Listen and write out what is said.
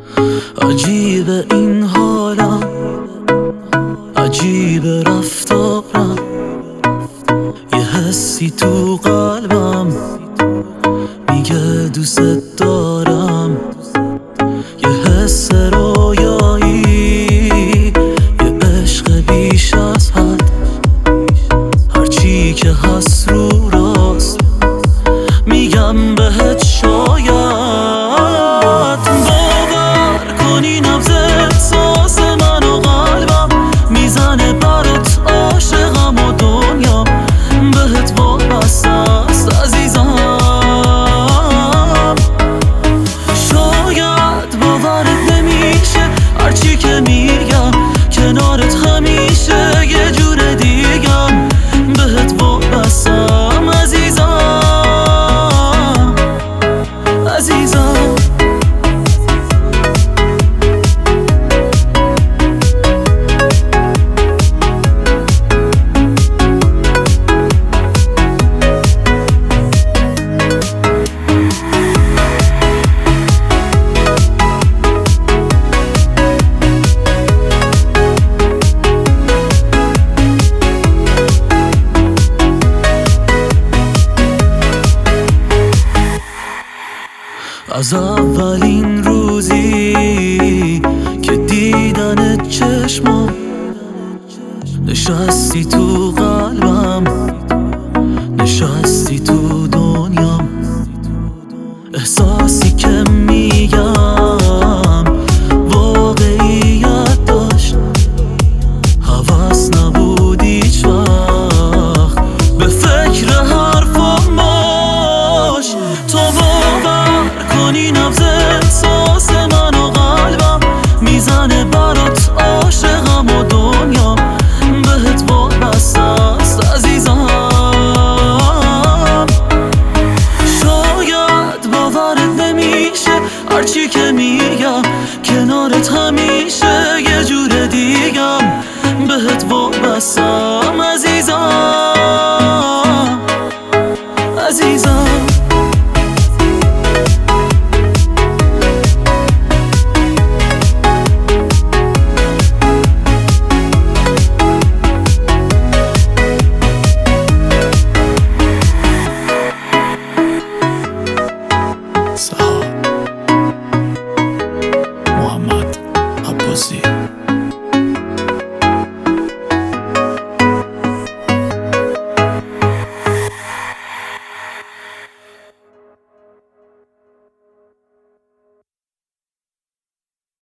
عجیبه این حالم، عجیبه رفتارم، یه حسی تو قلبم میگه دوست دارم، یه حس رویایی، یه عشق بیش از حد، هرچی که هست رو راست میگم بهت شاید باور کنی نبض احساس من و قلبم میزنه برات عاشقم و دنیا بهت وابسته است عزیزم. شاید باورت نمیشه هرچی که میگم، کنارت همیشه یه جور دیگم بهت وابستم عزیزم، عزیزم. از اولین روزی که دیدن چشمم نشستی تو قلبم، نشستی تو دنیام، احساسی که میگم واقعیت داشت، هوس نبود هیچ وقت به فکر حرفم باش. تو باور کنی نبض احساس من و قلبم میزنه برات عاشقم و دنیا بهت وابسته است عزیزم. شاید باورت نمیشه هرچی که میگم، کنارت همیشه یه جور دیگم بهت وابستم عزیزم.